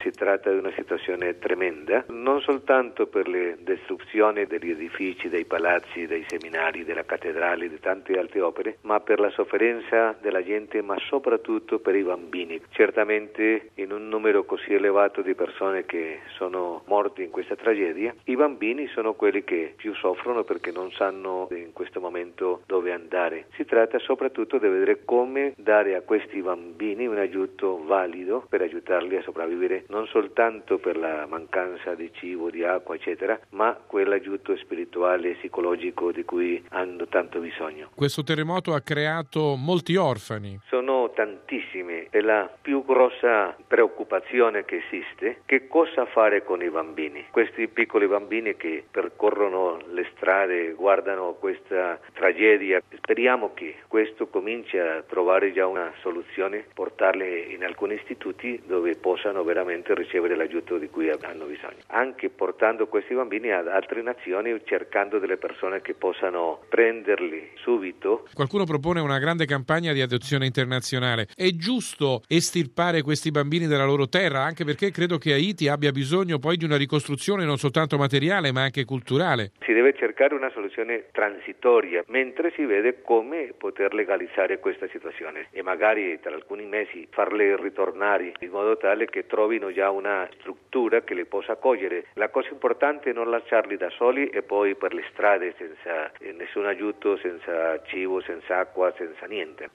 Si tratta di una situazione tremenda, non soltanto per le distruzioni degli edifici, dei palazzi, dei seminari, della cattedrale, di tante altre opere, ma per la sofferenza della gente, ma soprattutto per i bambini. Certamente in un numero così elevato di persone che sono morti in questa tragedia, i bambini sono quelli che più soffrono perché non sanno in questo momento dove andare. Si tratta soprattutto di vedere come dare a questi bambini un aiuto valido per aiutarli a sopravvivere, non soltanto per la mancanza di cibo, di acqua, eccetera, ma quell'aiuto spirituale e psicologico di cui hanno tanto bisogno. Questo terremoto ha creato molti orfani. Sono tantissimi, è la più grossa preoccupazione che esiste. Che cosa fare con i bambini? Questi piccoli bambini che percorrono le strade, guardano questa tragedia. Speriamo che questo cominci a trovare già una soluzione, portarli in alcuni istituti dove possano veramente ricevere l'aiuto di cui hanno bisogno. Anche portando questi bambini ad altre nazioni, cercando delle persone che possano prenderli subito. Qualcuno propone una grande campagna di adozione internazionale. È giusto estirpare questi bambini dalla loro terra, anche perché credo che Haiti abbia bisogno poi di una ricostruzione non soltanto materiale ma anche culturale. Si deve cercare una soluzione transitoria, mentre si vede come poter legalizzare questa situazione e magari tra alcuni mesi farle ritornare in modo tale che trovino già una struttura che li possa accogliere. La cosa importante è non lasciarli da soli e poi per le strade senza nessun aiuto, senza cibo, senza acqua, senza niente.